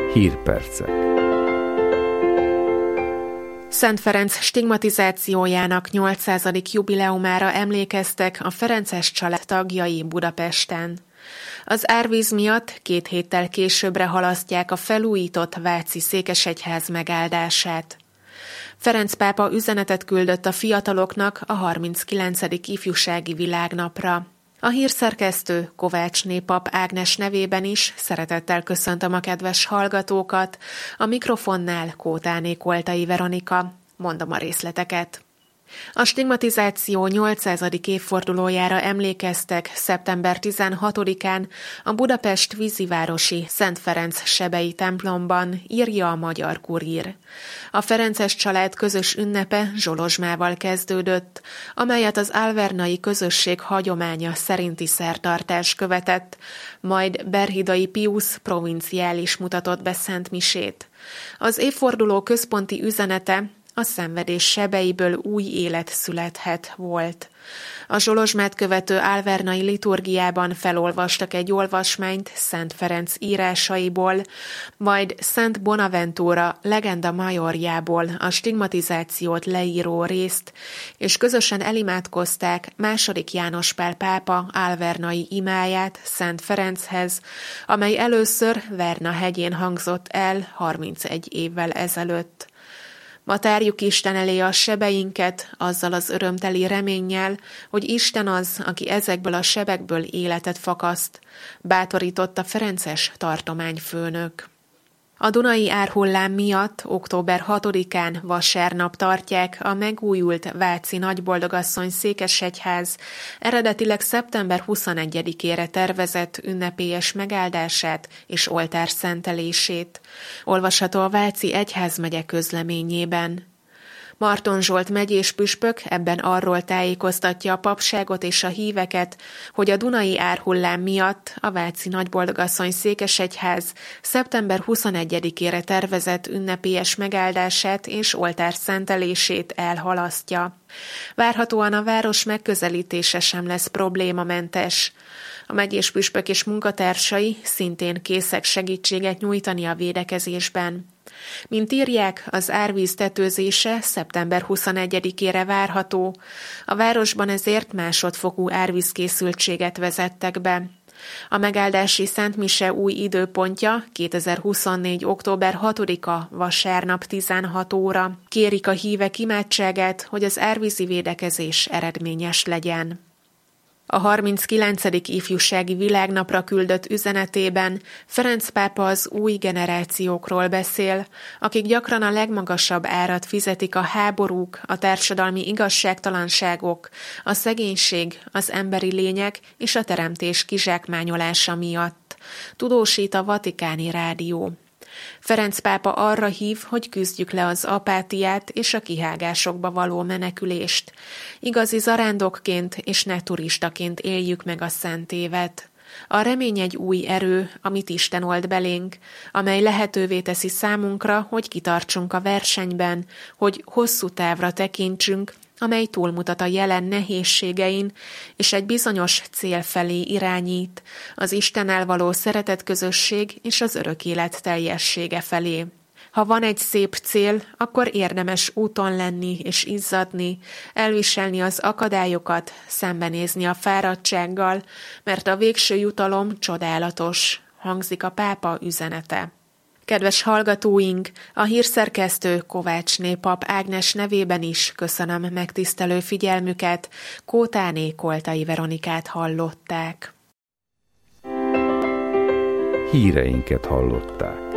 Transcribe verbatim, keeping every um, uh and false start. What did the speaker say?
Hírpercek. Szent Ferenc stigmatizációjának nyolcszázadik jubileumára emlékeztek a ferences család tagjai Budapesten. Az árvíz miatt két héttel későbbre halasztják a felújított váci székesegyház megáldását. Ferenc pápa üzenetet küldött a fiataloknak a harminckilencedik ifjúsági világnapra. A hírszerkesztő Kovácsné pap Ágnes nevében is szeretettel köszöntöm a kedves hallgatókat, a mikrofonnál Kótáné Koltai Veronika. Mondom a részleteket. A stigmatizáció nyolcszázadik évfordulójára emlékeztek szeptember tizenhatodikán a Budapest vízivárosi Szent Ferenc sebei templomban, írja a Magyar Kurír. A ferences család közös ünnepe zsolozsmával kezdődött, amelyet az alvernai közösség hagyománya szerinti szertartás követett, majd Berhidai Piusz provinciális mutatott be szentmisét. Az évforduló központi üzenete: a szenvedés sebeiből új élet születhet volt. A zsolozsmát követő alvernai liturgiában felolvastak egy olvasmányt Szent Ferenc írásaiból, majd Szent Bonaventura legenda majorjából a stigmatizációt leíró részt, és közösen elimádkozták második János Pál pápa alvernai imáját Szent Ferenchez, amely először Verna hegyén hangzott el harmincegy évvel ezelőtt. Ma tárjuk Isten elé a sebeinket, azzal az örömteli reménnyel, hogy Isten az, aki ezekből a sebekből életet fakaszt, bátorította ferences tartományfőnök. A Dunai árhullám miatt október hatodikán vasárnap tartják a megújult váci Nagyboldogasszony székesegyház eredetileg szeptember huszonegyedikére tervezett ünnepélyes megáldását és oltárszentelését. Olvasható a Váci Egyházmegye közleményében. Marton Zsolt megyés püspök ebben arról tájékoztatja a papságot és a híveket, hogy a Dunai árhullám miatt a Váci Nagyboldogasszony székesegyház szeptember huszonegyedikére tervezett ünnepélyes megáldását és oltárszentelését elhalasztja. Várhatóan a város megközelítése sem lesz problémamentes. A megyés püspök és munkatársai szintén készek segítséget nyújtani a védekezésben. Mint írják, az árvíz tetőzése szeptember huszonegyedikére várható, a városban ezért másodfokú árvízkészültséget vezettek be. A megáldási szentmise új időpontja kétezer-huszonnégy. október hatodika vasárnap tizenhat óra. Kérik a hívek imádságát, hogy az árvízi védekezés eredményes legyen. A harminckilencedik ifjúsági világnapra küldött üzenetében Ferenc pápa az új generációkról beszél, akik gyakran a legmagasabb árat fizetik a háborúk, a társadalmi igazságtalanságok, a szegénység, az emberi lények és a teremtés kizsákmányolása miatt, tudósít a Vatikáni Rádió. Ferenc pápa arra hív, hogy küzdjük le az apátiát és a kihágásokba való menekülést. Igazi zarándokként és ne turistaként éljük meg a szent évet. A remény egy új erő, amit Isten old belénk, amely lehetővé teszi számunkra, hogy kitartsunk a versenyben, hogy hosszú távra tekintsünk, amely túlmutat a jelen nehézségein, és egy bizonyos cél felé irányít, az Istennel való szeretetközösség és az örök élet teljessége felé. Ha van egy szép cél, akkor érdemes úton lenni és izzadni, elviselni az akadályokat, szembenézni a fáradtsággal, mert a végső jutalom csodálatos, hangzik a pápa üzenete. Kedves hallgatóink, a hírszerkesztő Kovácsné pap Ágnes nevében is köszönöm megtisztelő figyelmüket, Kótáné Koltai Veronikát hallották. Híreinket hallották.